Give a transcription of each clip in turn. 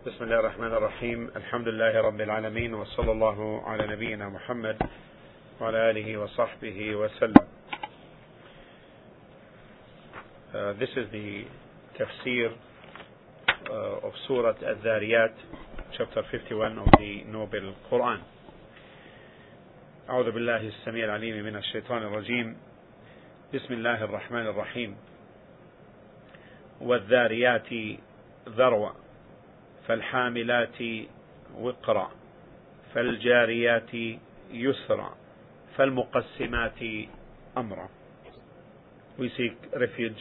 بسم الله الرحمن الرحيم. الحمد لله رب العالمين، وصلى الله على نبينا محمد وعلى آله وصحبه وسلم. This is the tafsir of Surah Al-Dhariyat, chapter 51 of the Noble Quran. أعوذ بالله السميع العليم من الشيطان الرجيم. بسم الله الرحمن الرحيم. والذاريات ذروا فالحاملات وقرا فالجاريات يسرا فالمقسمات أمرا. We seek refuge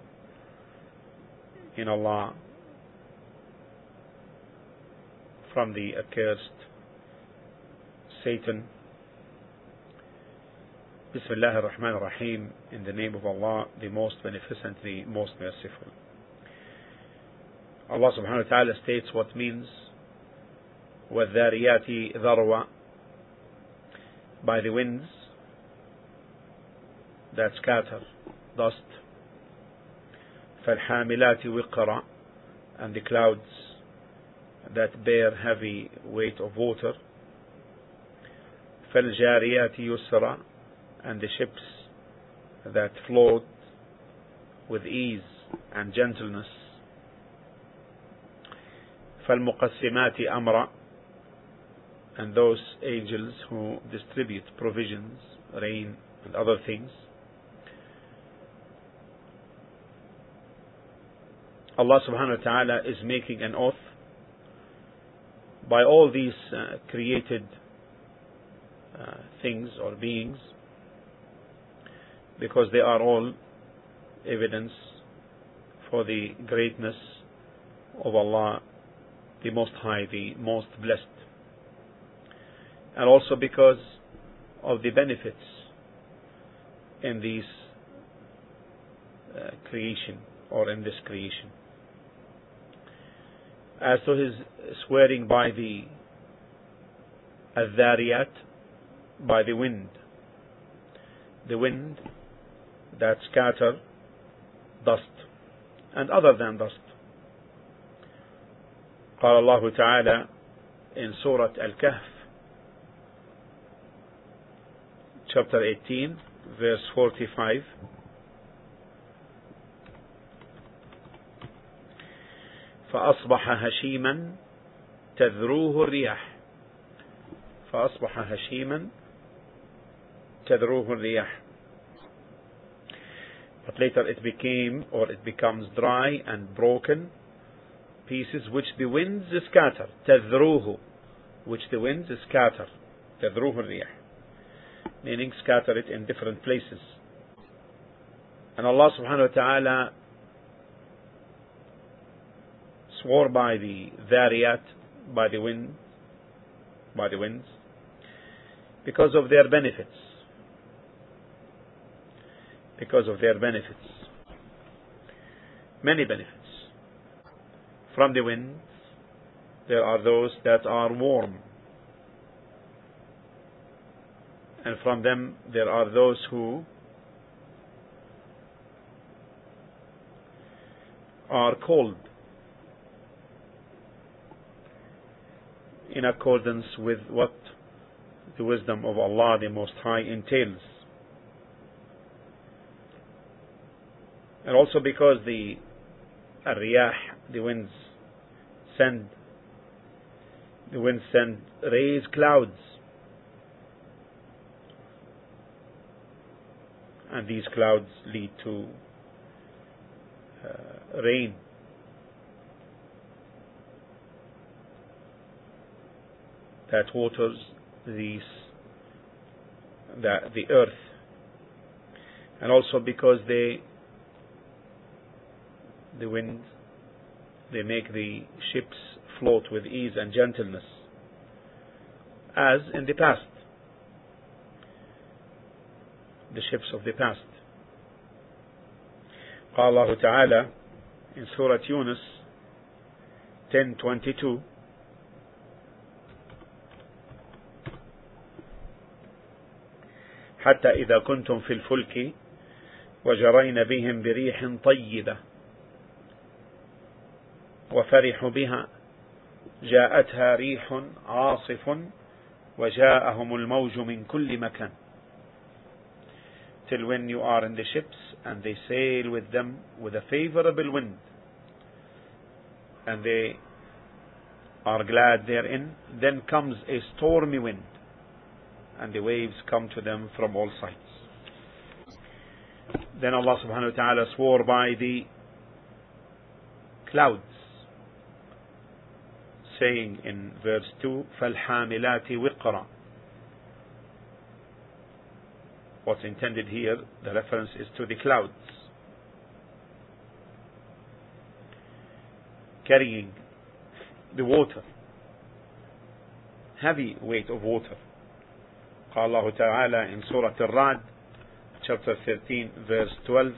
in Allah from the accursed Satan. Bismillah ar-Rahman ar-Rahim. In the name of Allah, the most beneficent, the most merciful. Allah subhanahu wa ta'ala states what means وَالذَّارِيَاتِ ذَرْوَ, by the winds that scatter dust, فَالْحَامِلَاتِ وِقْرًا, and the clouds that bear heavy weight of water, فَالْجَارِيَاتِ يُسْرًا, and the ships that float with ease and gentleness, فَالْمُقَسِّمَاتِ أَمْرًا, and those angels who distribute provisions, rain and other things. Allah subhanahu wa ta'ala is making an oath by all these created things or beings, because they are all evidence for the greatness of Allah, the Most High, the Most Blessed, and also because of the benefits in these creation, or in this creation. As to his swearing by the Al-Dhariyat, by the wind that scatter dust and other than dust. قال الله تعالى in Surah Al-Kahf, chapter 18, verse 45, فأصبح هشيما تذروه الرياح فأصبح هشيما تذروه الرياح. But later it becomes dry and broken pieces which the winds scatter. تذروه, which the winds scatter. تذروه الرياح, meaning scatter it in different places. And Allah subhanahu wa ta'ala swore by the Dhariyat, by the winds, because of their benefits. Many benefits. From the winds, there are those that are warm, and from them there are those who are cold, in accordance with what the wisdom of Allah the Most High entails. And also because the Riyah, the winds send rays, clouds, and these clouds lead to rain. That waters the earth. And also because the wind, they make the ships float with ease and gentleness, as in the past, the ships of the past. قال الله تعالى in Surah Yunus 10:22, حتى إذا كنتم في الفلك وجرين بهم بريح طيبة وفرحوا بها جاءتها ريح عاصف وجاءهم الموج من كل مكان. Till when you are in the ships and they sail with them with a favorable wind, and they are glad therein, then comes a stormy wind, and the waves come to them from all sides. Then Allah subhanahu wa ta'ala swore by the clouds, saying in verse 2, فَالْحَامِلَاتِ وِقْرًا. What's intended here, the reference is to the clouds, carrying the water, heavy weight of water. قال الله تعالى in Surah Al-Ra'd, chapter 13, verse 12,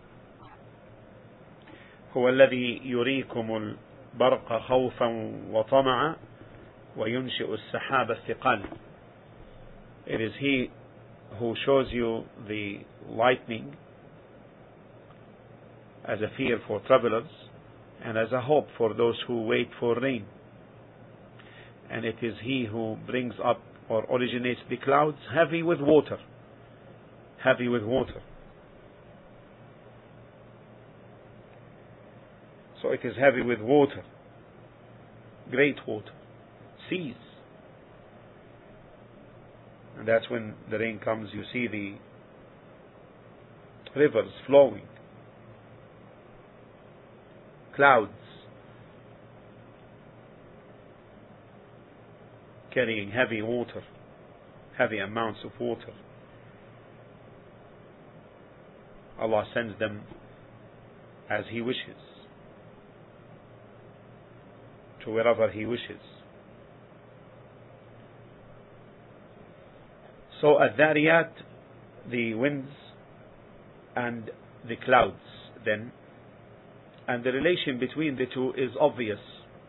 هو الذي يريكم البرق خوفا وطمعا وينشئ السحاب الثقال. It is He who shows you the lightning as a fear for travelers and as a hope for those who wait for rain. And it is He who brings up or originates the clouds heavy with water. Heavy with water. So it is heavy with water. Great water. Seas. And that's when the rain comes, you see the rivers flowing. Clouds carrying heavy water, heavy amounts of water. Allah sends them as He wishes, to wherever He wishes. So Ad-Dhariyat, the winds and the clouds then, and the relation between the two is obvious,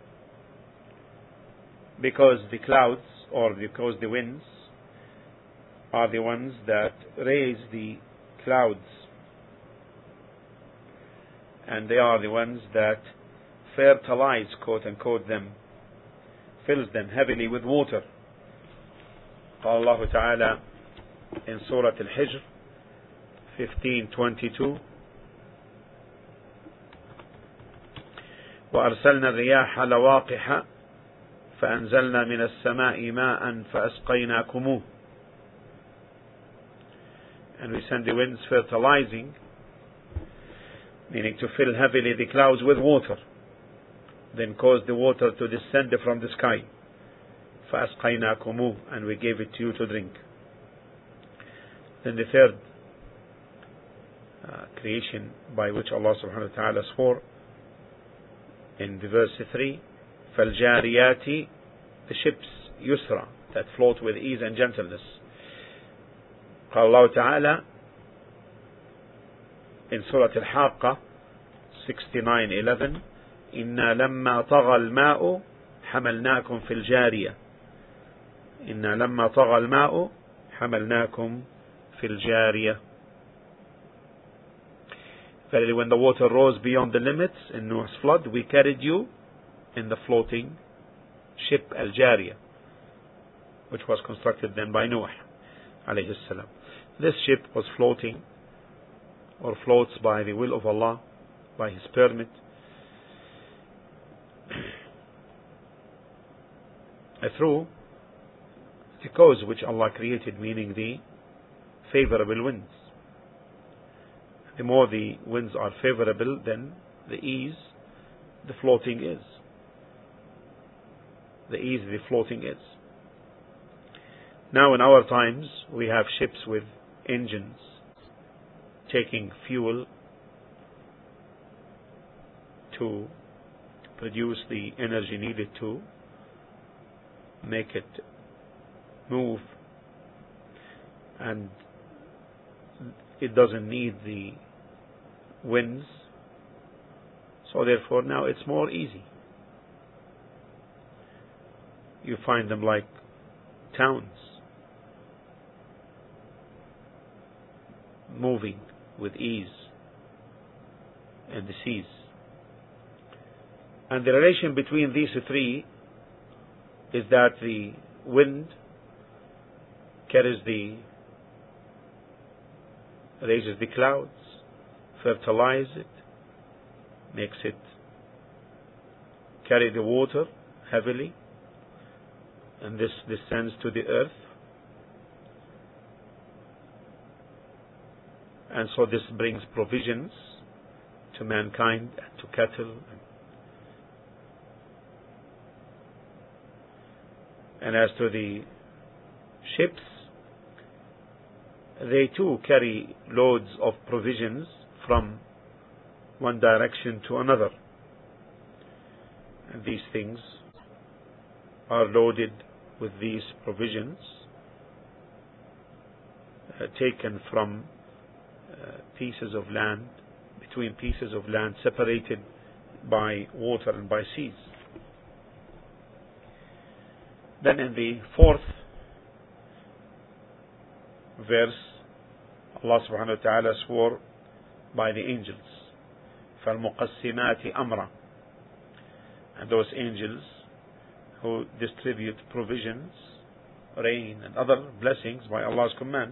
because the clouds, or because the winds are the ones that raise the clouds, and they are the ones that fertilize, quote unquote, them, fills them heavily with water. قال الله تعالى in Surah Al-Hijr 15:22, وأرسلنا الرياح لواقح فأنزلنا من السماء ماء فأسقيناكموه. And we send the winds fertilizing, meaning to fill heavily the clouds with water, then cause the water to descend from the sky. فَأَسْقَيْنَاكُمُوهُ, and we gave it to you to drink. Then the third creation by which Allah subhanahu wa ta'ala swore in the verse 3, فَالْجَارِيَاتِ, the ships, يُسْرًا, that float with ease and gentleness. قال الله تعالى in Surah Al-Haqqa 69:11, إِنَّا لَمَّا طَغَى الْمَاءُ حَمَلْنَاكُمْ فِي الْجَارِيَةِ. إِنَّا لَمَّا طَغَى الْمَاءُ حَمَلْنَاكُمْ فِي الْجَارِيَةِ. Verily, when the water rose beyond the limits in Noah's flood, we carried you in the floating ship Al-Jariyah, which was constructed then by Noah alayhi salam. This ship was floating, or floats by the will of Allah, by His permit, through the cause which Allah created, meaning the favorable winds. The more the winds are favorable, then the ease the floating is. The ease the floating is. Now in our times, we have ships with engines taking fuel to produce the energy needed to make it move, and it doesn't need the winds, so therefore now it's more easy. You find them like towns, moving with ease in the seas. And the relation between these three is that the wind raises the clouds, fertilizes it, makes it carry the water heavily, and this descends to the earth. And so this brings provisions to mankind and to cattle. And as to the ships, they too carry loads of provisions from one direction to another. And these things are loaded with these provisions taken from pieces of land, between pieces of land separated by water and by seas. Then in the 4th verse, Allah subhanahu wa ta'ala swore by the angels, فَالْمُقَسِّمَاتِ أَمْرًا, and those angels who distribute provisions, rain and other blessings by Allah's command.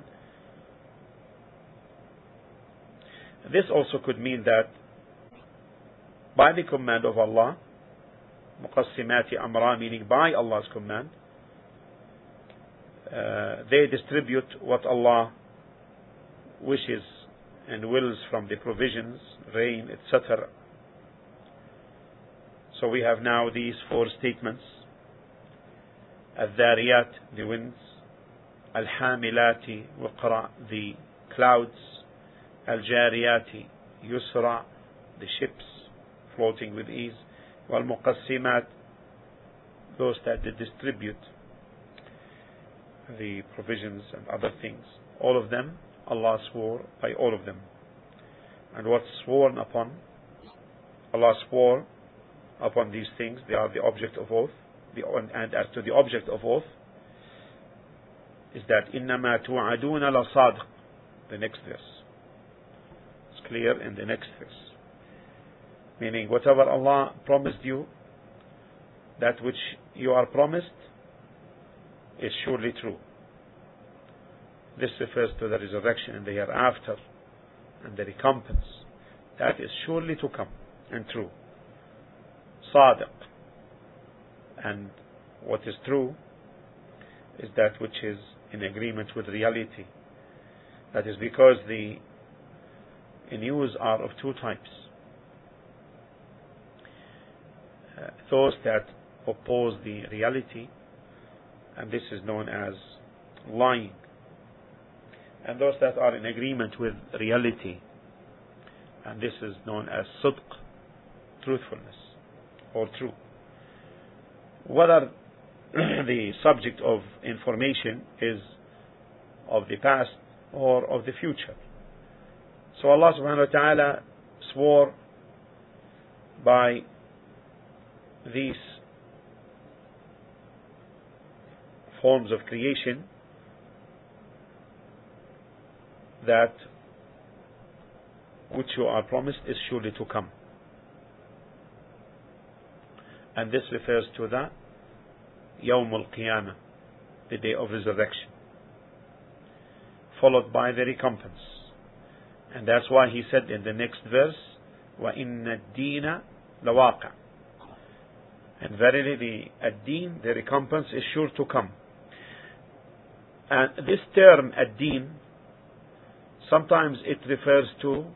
This also could mean that by the command of Allah, muqassimati amra, meaning by Allah's command, they distribute what Allah wishes and wills from the provisions, rain, etc. So we have now these 4 statements: al-dhariyat, the winds; al-hamilati wiqra, the clouds; al-jariyati yusra, the ships floating with ease; wal-muqassimat, those that they distribute the provisions and other things. All of them, Allah swore by all of them. And what's sworn upon, Allah swore upon these things, they are the object of oath. And as to the object of oath, is that إِنَّمَا تُوعَدُونَ لَصَادِقٌ, the next verse. It's clear in the next verse. Meaning, whatever Allah promised you, that which you are promised is surely true. This refers to the resurrection and the hereafter and the recompense. That is surely to come and true. Sadiq. And what is true is that which is in agreement with reality. That is because the news are of 2 types. Those that oppose the reality, and this is known as lying. And those that are in agreement with reality, and this is known as sidq, truthfulness or true. Whether the subject of information is of the past or of the future. So Allah subhanahu wa ta'ala swore by these forms of creation that which you are promised is surely to come. And this refers to the Yawm al-Qiyamah, the day of resurrection, followed by the recompense. And that's why he said in the next verse, وَإِنَّ الدِّينَ لَوَاقِعٌ, and verily the ad-deen, the recompense, is sure to come. And this term ad-deen, sometimes it refers to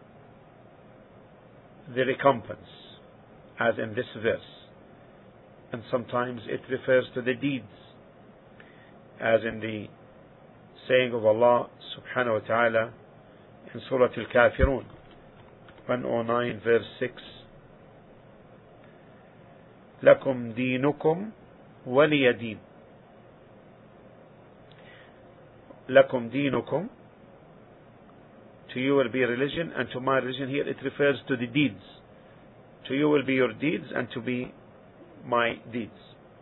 the recompense, as in this verse, and sometimes it refers to the deeds, as in the saying of Allah subhanahu wa ta'ala in Surah Al-Kafirun 109 verse 6, لَكُمْ دِينُكُمْ وَلِيَ دِينٌ. لَكُمْ دِينُكُمْ, to you will be religion, and to my religion. Here it refers to the deeds. To you will be your deeds, and to be my deeds.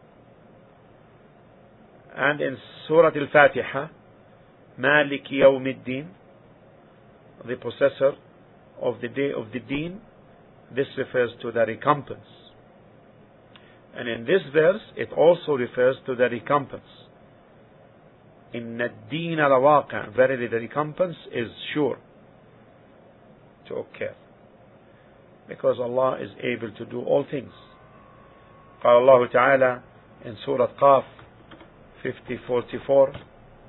And in Surah Al-Fatiha, Malik Yawmiddin, the possessor of the day of the deen, this refers to the recompense. And in this verse, it also refers to the recompense. Inna ad-deena lawaqi'. Verily the recompense is sure to occur. Because Allah is able to do all things. قال الله تعالى in Surah Qaf 50:44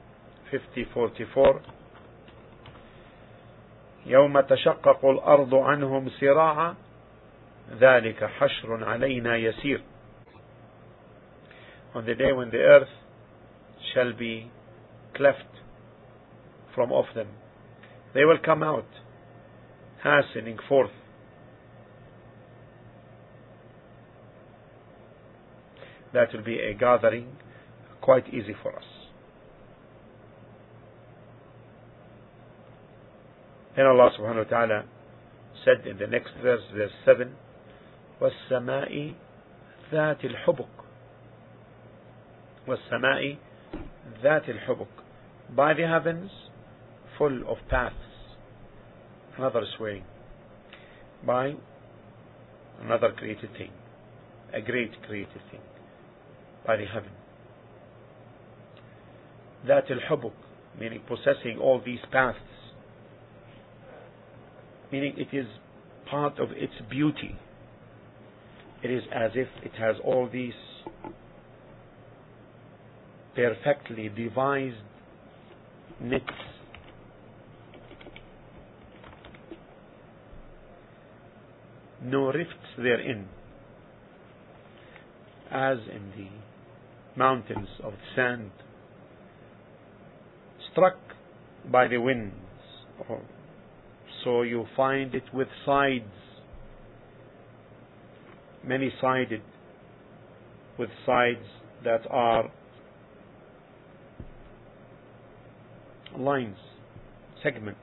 يوم تشقق الأرض عنهم سراعا ذلك حشر علينا يسير. On the day when the earth shall be cleft from off them, they will come out hastening forth. That will be a gathering quite easy for us. Then Allah subhanahu wa ta'ala said in the next verse, verse 7, وَالسَّمَاءِ ذَاتِ الْحُبُكِ. وَالسَّمَاءِ ذَاتِ الْحُبُكِ. By the heavens full of paths. Another swaying. By another created thing. A great created thing. By the heaven. ذَاتِ الْحُبُكِ, meaning possessing all these paths. Meaning it is part of its beauty. It is as if it has all these perfectly devised nets. No rifts therein, as in the mountains of sand struck by the winds. So you find it with sides, many-sided, with sides that are lines, segments.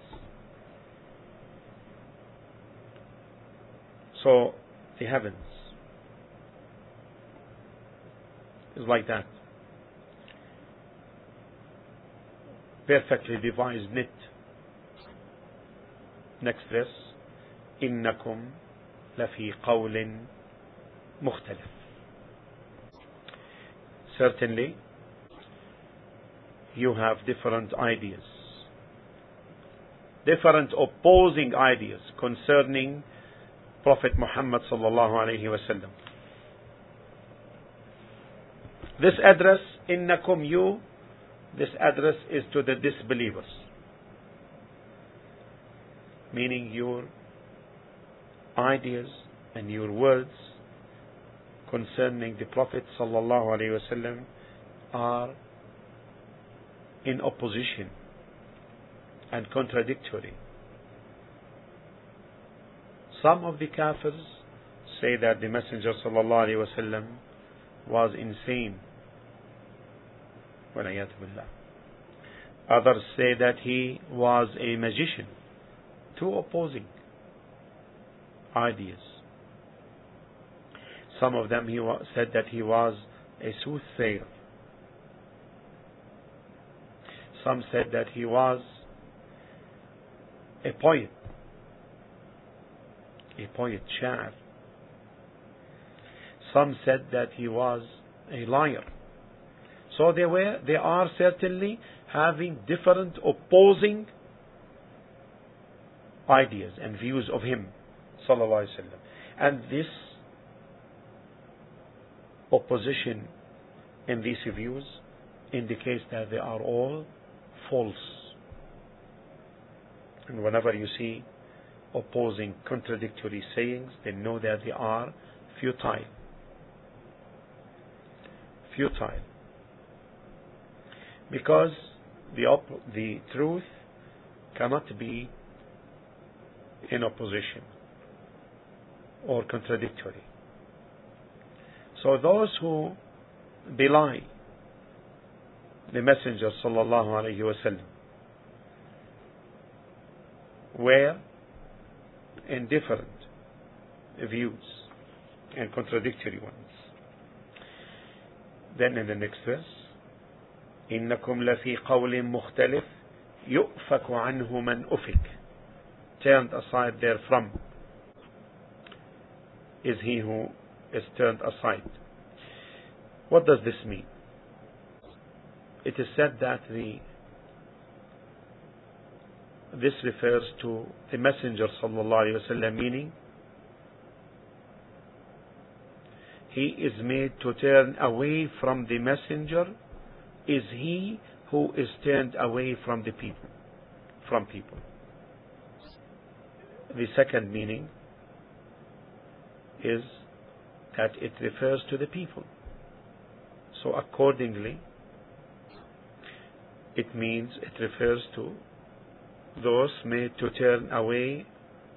So the heavens is like that. Perfectly devised net. Next verse. إنكم لفي قول مختلف. Certainly, you have different ideas. Different opposing ideas concerning Prophet Muhammad sallallahu alayhi wasallam. This address, innakum, you, this address is to the disbelievers. Meaning your ideas and your words concerning the Prophet sallallahu alayhi wasallam are in opposition and contradictory. Some of the Kafirs say that the Messenger sallallahu alayhi wasallam was insane. وَالْعِيَاذُ بِاللَّهِ. Others say that he was a magician. Two opposing ideas. Some of them said that he was a soothsayer. Some said that he was a poet, sha'ar. Some said that he was a liar. So they are certainly having different opposing ideas and views of him, sallallahu alaihi wasallam. And this opposition in these views indicates that they are all false. And whenever you see opposing contradictory sayings, then know that they are futile. Because the truth cannot be in opposition or contradictory. So those who belie the Messenger sallallahu alayhi wasallam were in different views and contradictory ones. Then in the next verse, إنكم لفي قول مختلف يؤفك عنه من أفك. Turned aside therefrom is he who is turned aside. What does this mean? It is said that this refers to the Messenger sallallahu alaihi wasallam, meaning he is made to turn away from the Messenger is he who is turned away from the people, from people. The second meaning is that it refers to the people. So accordingly, it means it refers to those made to turn away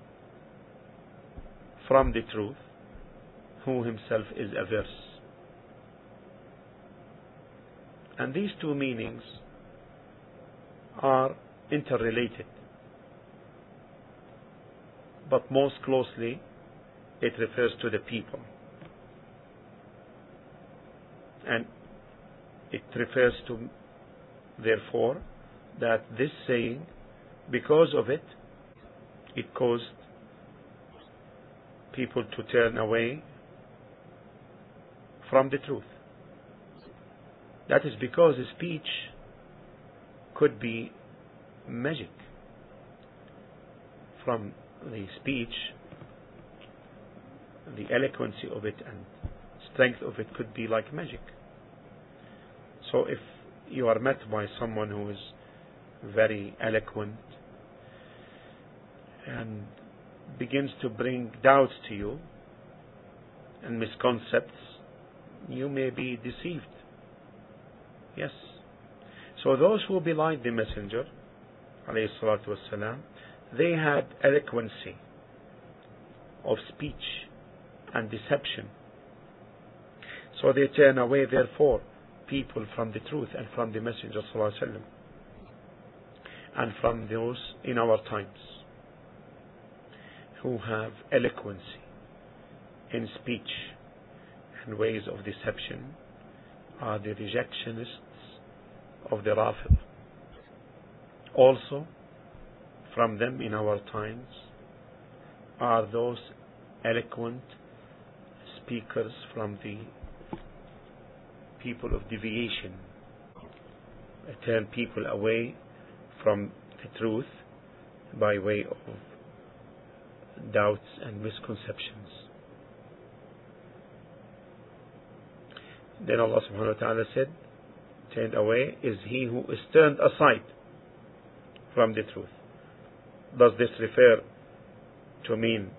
from the truth, who himself is averse. And these two meanings are interrelated, but most closely it refers to the people. And it refers to, therefore, that this saying, because of it, it caused people to turn away from the truth. That is because speech could be magic. From the speech, the eloquency of it and strength of it could be like magic. So if you are met by someone who is very eloquent and begins to bring doubts to you and misconcepts, you may be deceived. Yes. So those who belied the Messenger, alayhi salatu wassalam, they had eloquency of speech and deception. So they turn away, therefore, people from the truth and from the Messenger sallallahu alaihi wasallam, and from those in our times who have eloquency in speech and ways of deception are the rejectionists of the Rafid. Also, from them in our times are those eloquent speakers from the people of deviation, turn people away from the truth by way of doubts and misconceptions. Then Allah subhanahu wa ta'ala said, turned away is he who is turned aside from the truth. Does this refer to mean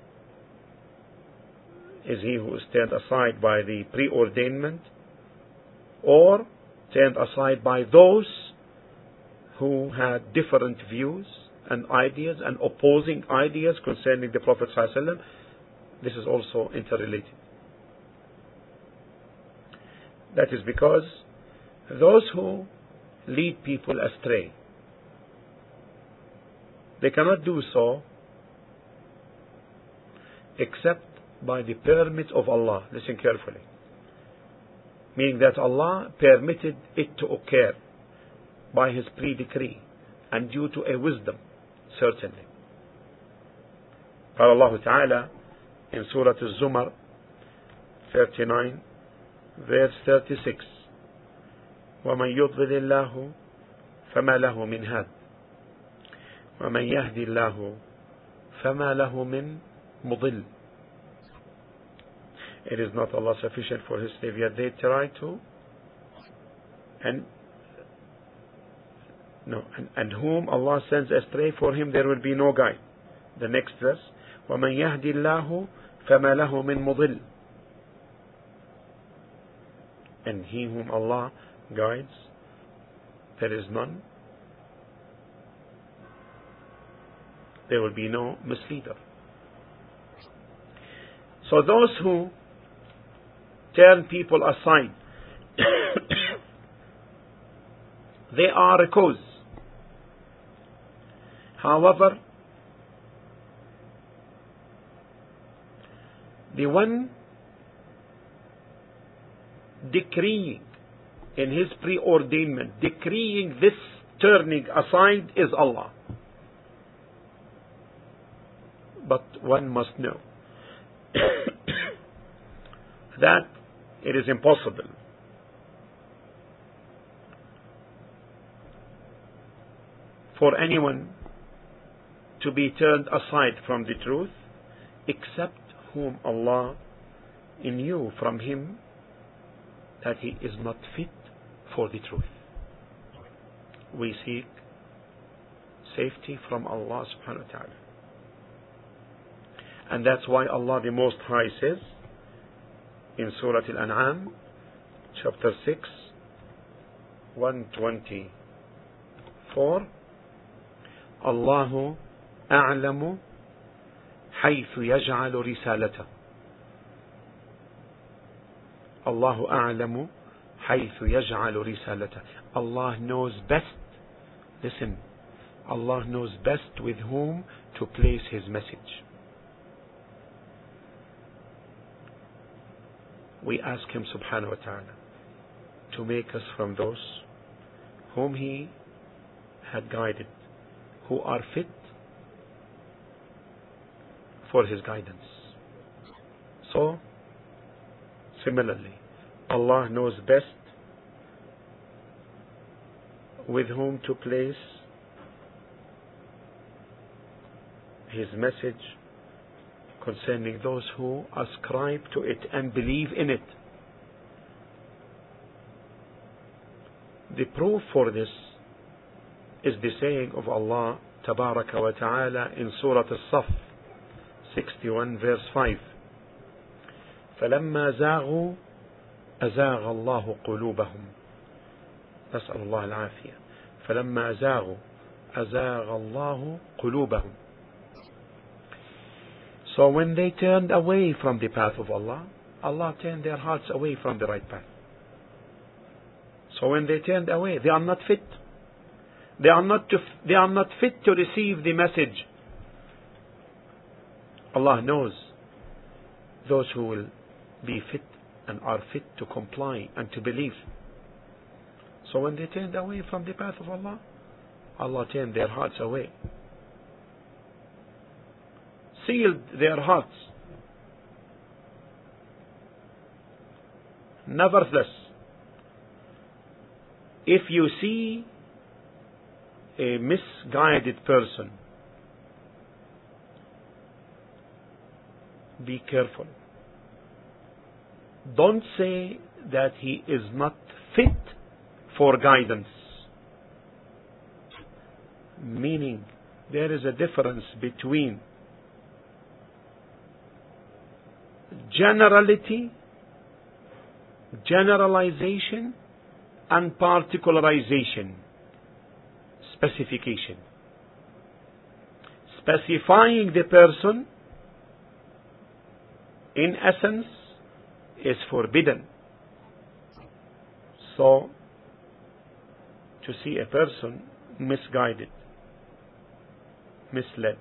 is he who is turned aside by the preordainment, or turned aside by those who had different views and ideas and opposing ideas concerning the Prophet ﷺ? This is also interrelated. That is because those who lead people astray, they cannot do so except by the permit of Allah. Listen carefully. Meaning that Allah permitted it to occur by His pre-decree and due to a wisdom, certainly. قال الله تعالى in Surah Al-Zumar 39 verse 36, وَمَنْ يُضْلِلِ اللَّهُ فَمَا لَهُ مِنْ هَادٍ وَمَنْ يَهْدِ اللَّهُ فَمَا لَهُ مِنْ مُضِلٍ. It is not Allah sufficient for His slave, yet they try to, and whom Allah sends astray, for him there will be no guide. The next verse, وَمَنْ يَهْدِ اللَّهُ فَمَا لَهُ مِنْ مُضِلٍ. And he whom Allah guides, there is none, there will be no misleader. So those who turn people aside, they are a cause. However, the one decreeing in His preordainment, decreeing this turning aside, is Allah. But one must know that it is impossible for anyone to be turned aside from the truth except whom Allah knew from him that he is not fit for the truth. We seek safety from Allah subhanahu wa ta'ala. And that's why Allah the Most High says in Surah Al-An'am, chapter 6, 124, Allahu a'lamu حيث يجعل رسالته. Allahu a'lamu حيث يجعل رسالته. Allah knows best. Listen, Allah knows best with whom to place His message. We ask Him subhanahu wa ta'ala to make us from those whom He had guided, who are fit for His guidance. So, similarly, Allah knows best with whom to place His message concerning those who ascribe to it and believe in it. The proof for this is the saying of Allah Tabaraka wa Ta'ala in Surah As-Saff 61 verse 5. فَلَمَّا زَاغُوا أَزَاغَ اللَّهُ قُلُوبَهُمْ. نسأل الله العافية. فَلَمَّا زَاغُوا أَزَاغَ اللَّهُ قُلُوبَهُمْ. So when they turned away from the path of Allah, Allah turned their hearts away from the right path. So when they turned away, they are not fit. They are not fit to receive the message. Allah knows those who will be fit and are fit to comply and to believe. So when they turned away from the path of Allah, Allah turned their hearts away, sealed their hearts. Nevertheless, if you see a misguided person, be careful. Don't say that he is not fit for guidance. Meaning, there is a difference between generality, generalization, and particularization, specification. Specifying the person, in essence, is forbidden. So, to see a person misguided, misled,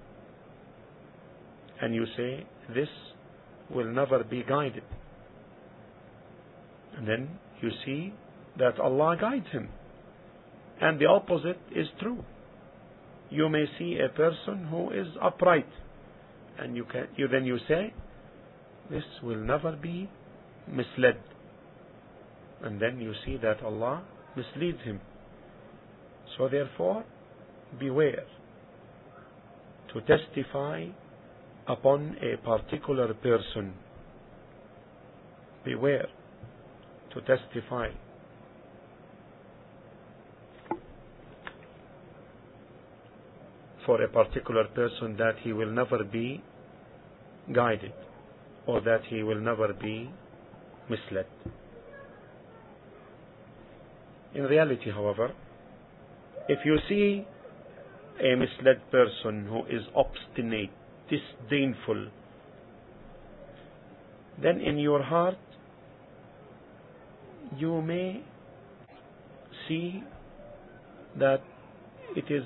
and you say, this will never be guided. And then you see that Allah guides him. And the opposite is true. You may see a person who is upright, and then you say, this will never be misled. And then you see that Allah misleads him. So therefore, beware to testify upon a particular person. Beware to testify for a particular person that he will never be guided, or that he will never be misled. In reality, however, if you see a misled person who is obstinate, disdainful, then in your heart you may see that it is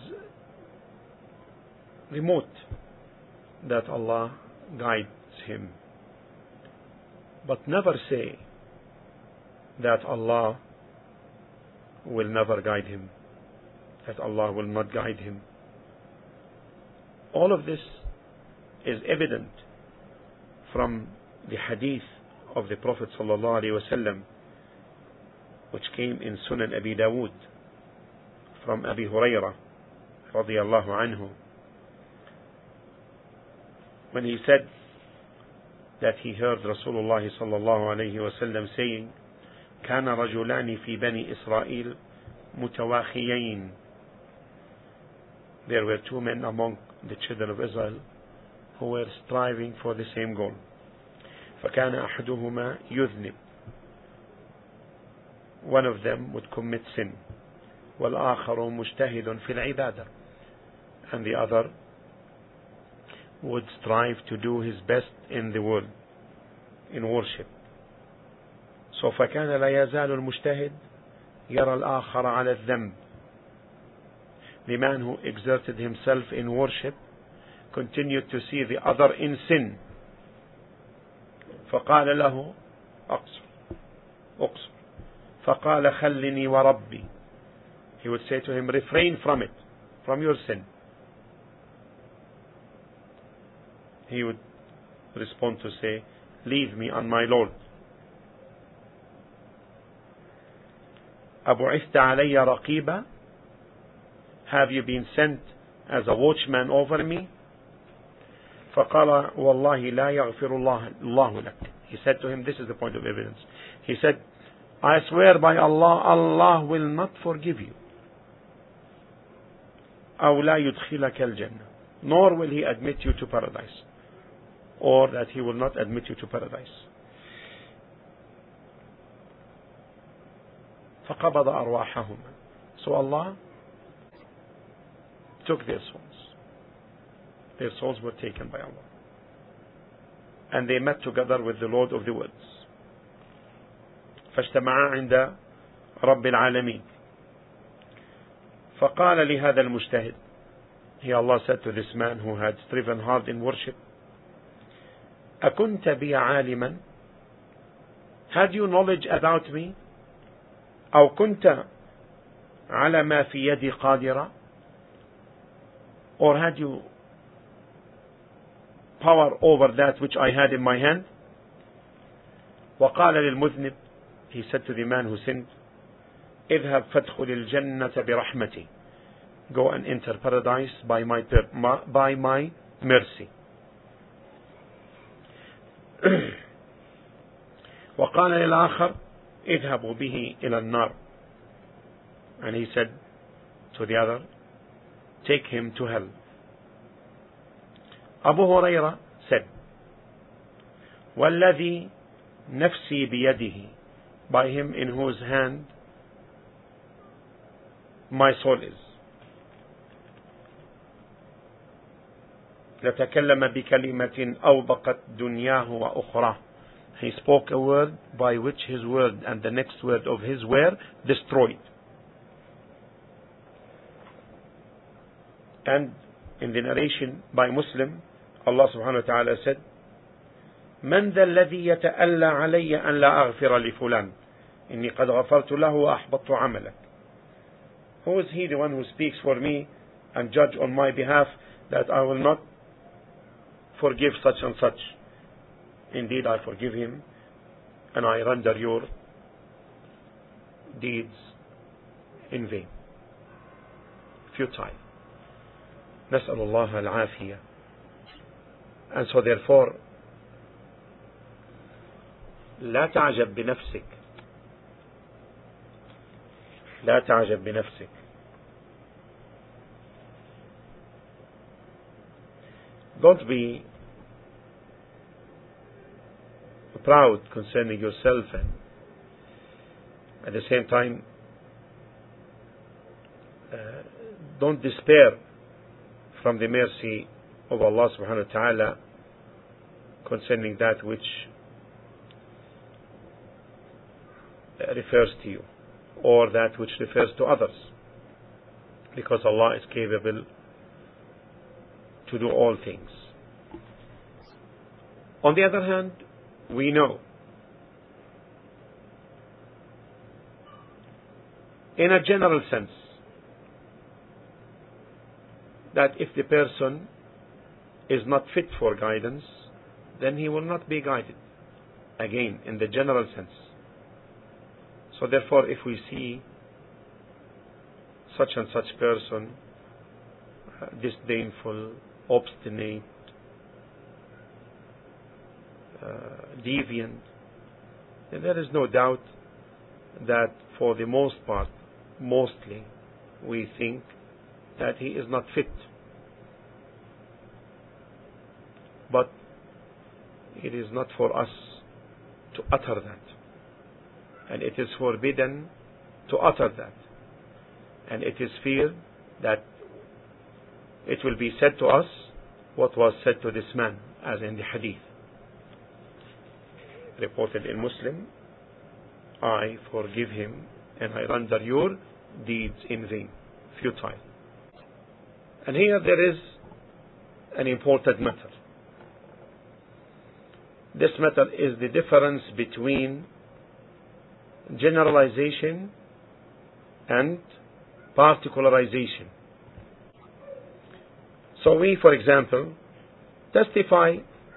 remote that Allah guides him. But never say that Allah will never guide him, that Allah will not guide him. All of this is evident from the hadith of the Prophet ﷺ, which came in Sunan Abi Dawood from Abi Hurairah radiallahu anhu, when he said that he heard Rasulullah sallallahu alayhi wasallam saying, كان رجلان في بني إسرائيل متواخيين. There were two men among the children of Israel who were striving for the same goal. فكان أحدهما يذنب. One of them would commit sin. والآخر مجتهد في العبادة. And the other would strive to do his best in the world, in worship. So فكان لا يزال المجتهد يرى الآخر على الذنب. The man who exerted himself in worship continued to see the other in sin. فقال له أقصر فقال خلني وربي. He would say to him, refrain from it, from your sin. He would respond to say, leave me on my Lord. أبعثت علي رقيبا. Have you been sent as a watchman over me? فقال والله لا يغفر الله لك. He said to him, this is the point of evidence. He said, I swear by Allah, Allah will not forgive you. أو لا يدخلك الجنة. Nor will He admit you to paradise. Or that He will not admit you to paradise. فقبض أرواحهما. So Allah took their souls. Their souls were taken by Allah. And they met together with the Lord of the worlds. فاجتمعا عند رب العالمين. فقال لهذا المجتهد. He, Allah, said to this man who had striven hard in worship, أكنت بي عالما? Had you knowledge about me? أو كنت على ما في يدي قادرا? Or had you power over that which I had in my hand? وقال للمذنب. He said to the man who sinned, اذهب فادخل الجنة برحمتي. Go and enter paradise by my mercy. وقال للآخر اذهبوا به إلى النار. And he said to the other, take him to hell. Abu Huraira said, والذي نفسي بيده, by him in whose hand my soul is. لتكلم بكلمة أوبقت دنياه وأخراه. He spoke a word by which his word and the next word of his were destroyed. And in the narration by Muslim, Allah subhanahu wa ta'ala said, من ذا الذي يتألى علي أن لا أغفر لفلان إني قد غفرت له وأحبطت عملك. Who is he, the one who speaks for me and judge on my behalf that I will not forgive such and such? Indeed, I forgive him and I render your deeds in vain, futile. نسأل الله العافية. And so therefore, لا تعجب بنفسك. لا تعجب بنفسك. Don't be proud concerning yourself, and at the same time don't despair from the mercy of Allah subhanahu wa ta'ala concerning that which refers to you or that which refers to others, because Allah is capable to do all things. On the other hand, we know in a general sense that if the person is not fit for guidance, then he will not be guided. Again, in the general sense. So therefore, if we see such and such person disdainful, obstinate, deviant, then there is no doubt that for the most part, mostly, we think that he is not fit. But it is not for us to utter that. And it is forbidden to utter that. And it is feared that it will be said to us what was said to this man, as in the hadith. Reported in Muslim, I forgive him and I render your deeds in vain, futile. And here there is an important matter. This matter is the difference between generalization and particularization. So we, for example, testify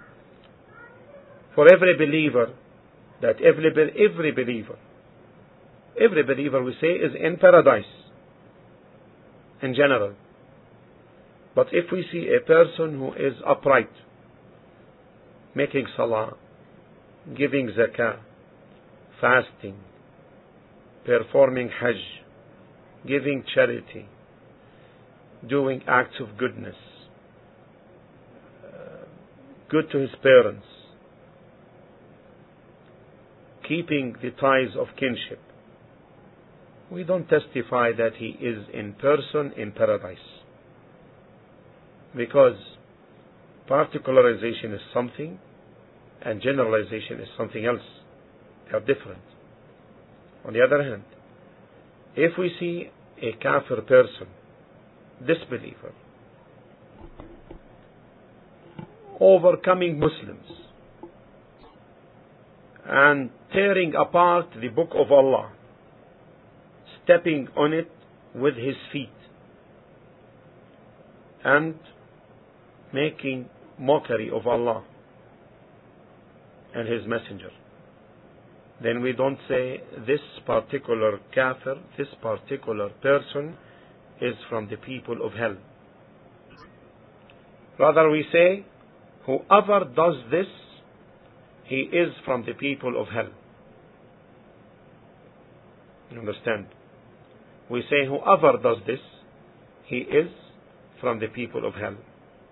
for every believer that every believer we say is in paradise in general. But if we see a person who is upright, making salah, giving zakah, fasting, performing hajj, giving charity, doing acts of goodness, good to his parents, keeping the ties of kinship, we don't testify that he is in person in paradise. Because particularization is something and generalization is something else. They are different. On the other hand, if we see a kafir person, disbeliever, overcoming Muslims and tearing apart the book of Allah, stepping on it with his feet and making mockery of Allah and his messenger, then we don't say this particular kafir, this particular person is from the people of hell. Rather we say whoever does this, he is from the people of hell. You understand? We say whoever does this, he is from the people of hell.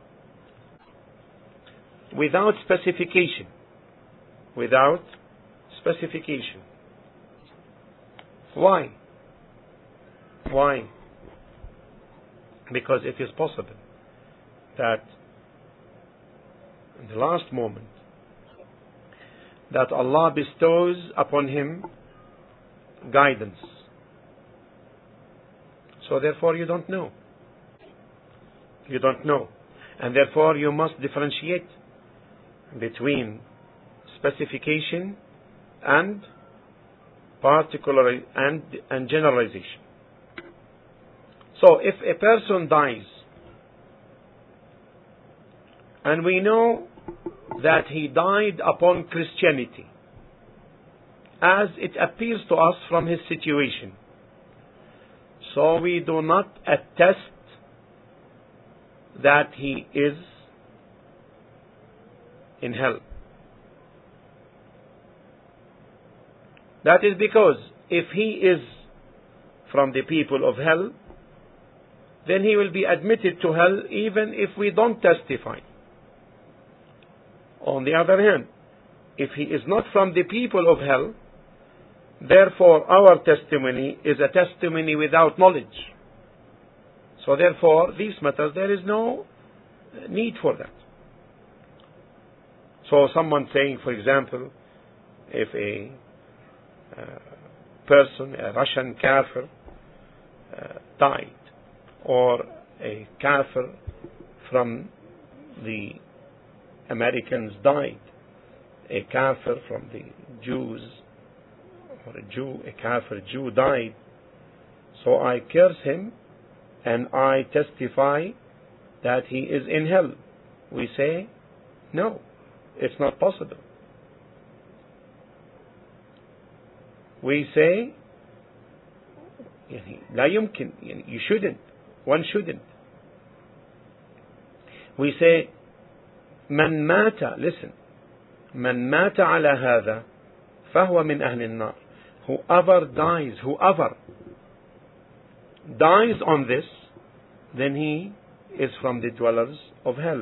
Without specification. Without specification. Why? Why? Because it is possible that in the last moment that Allah bestows upon him guidance. So therefore you don't know. You don't know. And therefore you must differentiate between specification and particular and generalization. So if a person dies and we know that he died upon Christianity, as it appears to us from his situation, so we do not attest that he is in hell. That is because if he is from the people of hell, then he will be admitted to hell even if we don't testify. On the other hand, if he is not from the people of hell, therefore our testimony is a testimony without knowledge. So therefore, these matters, there is no need for that. So someone saying, for example, if a person, a Russian kafir, died, or a kafir from the Americans died, a kafir from the Jews, or a kafir Jew died, so I curse him and I testify that he is in hell. We say, no, it's not possible. We say, لا يمكن, you shouldn't, one shouldn't. We say, من مات, listen, من مات على هذا فهو من أهل النار. Whoever dies on this, then he is from the dwellers of hell.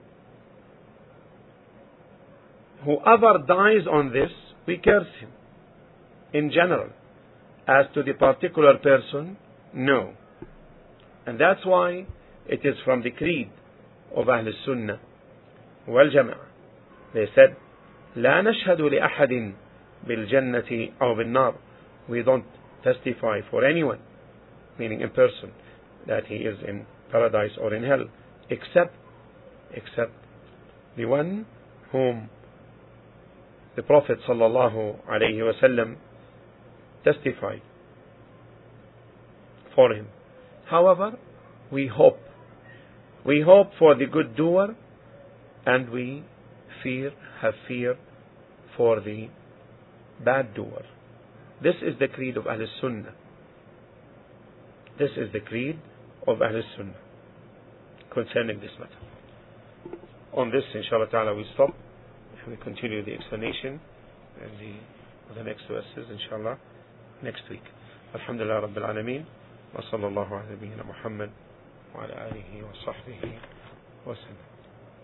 Whoever dies on this, we curse him in general. As to the particular person, no. And that's why it is from the creed of Ahl Sunnah wal Jama'ah. They said, لا نشهد لأحد بالجنة أو بالنار. We don't testify for anyone, meaning in person, that he is in paradise or in hell, except the one whom the Prophet sallallahu alaihi wasallam testified for him. However, we hope for the good doer, and we have fear for the bad doer. This is the creed of Ahl Sunnah. This is the creed of Ahl Sunnah concerning this matter. On this, inshallah ta'ala, we stop. We continue the explanation and the next verses, inshallah, next week. Alhamdulillah Rabbil Alameen. Wa sallallahu ala nabiyyina Muhammad wa ala alihi wa sahbihi wa sallam.